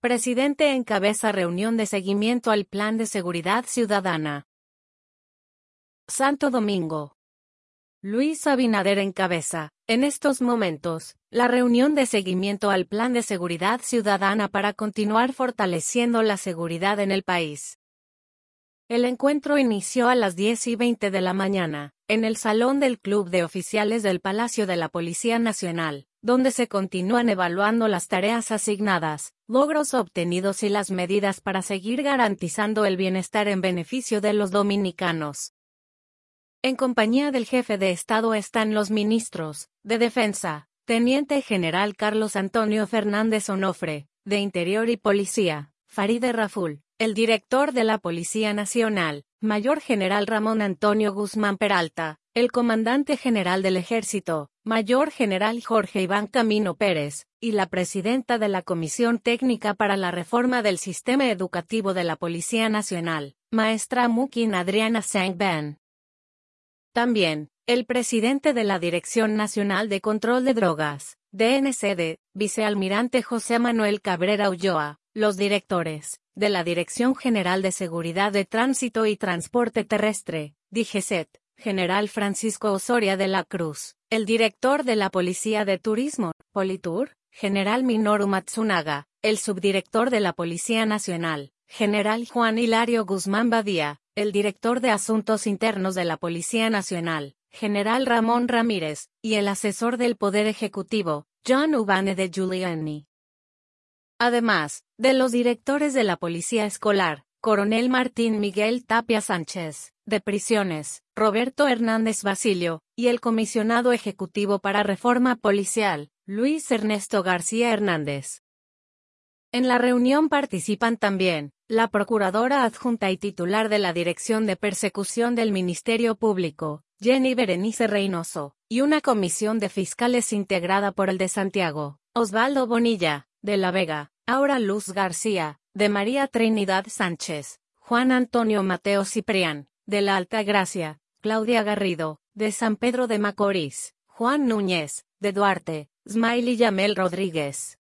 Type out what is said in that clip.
Presidente encabeza reunión de seguimiento al Plan de Seguridad Ciudadana. Santo Domingo. Luis Abinader encabeza, en estos momentos, la reunión de seguimiento al Plan de Seguridad Ciudadana para continuar fortaleciendo la seguridad en el país. El encuentro inició a las 10:20 de la mañana, en el Salón del Club de Oficiales del Palacio de la Policía Nacional, donde se continúan evaluando las tareas asignadas, logros obtenidos y las medidas para seguir garantizando el bienestar en beneficio de los dominicanos. En compañía del jefe de Estado están los ministros de Defensa, Teniente General Carlos Antonio Fernández Onofre, de Interior y Policía, Farideh Raful, el director de la Policía Nacional, Mayor General Ramón Antonio Guzmán Peralta, el comandante general del Ejército, Mayor General Jorge Iván Camino Pérez, y la presidenta de la Comisión Técnica para la Reforma del Sistema Educativo de la Policía Nacional, Maestra Mukin Adriana Sang-Ben. También, el presidente de la Dirección Nacional de Control de Drogas, DNCD, vicealmirante José Manuel Cabrera Ulloa, los directores de la Dirección General de Seguridad de Tránsito y Transporte Terrestre, DGCET, General Francisco Osoria de la Cruz, el director de la Policía de Turismo, Politur, General Minoru Matsunaga, el subdirector de la Policía Nacional, General Juan Hilario Guzmán Badía, el director de Asuntos Internos de la Policía Nacional, General Ramón Ramírez, y el asesor del Poder Ejecutivo, John Ubane de Giuliani. Además, de los directores de la Policía Escolar, Coronel Martín Miguel Tapia Sánchez, de Prisiones, Roberto Hernández Basilio, y el Comisionado Ejecutivo para Reforma Policial, Luis Ernesto García Hernández. En la reunión participan también, la Procuradora Adjunta y titular de la Dirección de Persecución del Ministerio Público, Jenny Berenice Reynoso, y una comisión de fiscales integrada por el de Santiago, Osvaldo Bonilla, de La Vega, Aura Luz García, de María Trinidad Sánchez, Juan Antonio Mateo Ciprián, de La Alta Gracia, Claudia Garrido, de San Pedro de Macorís, Juan Núñez, de Duarte, Smiley Yamel Rodríguez,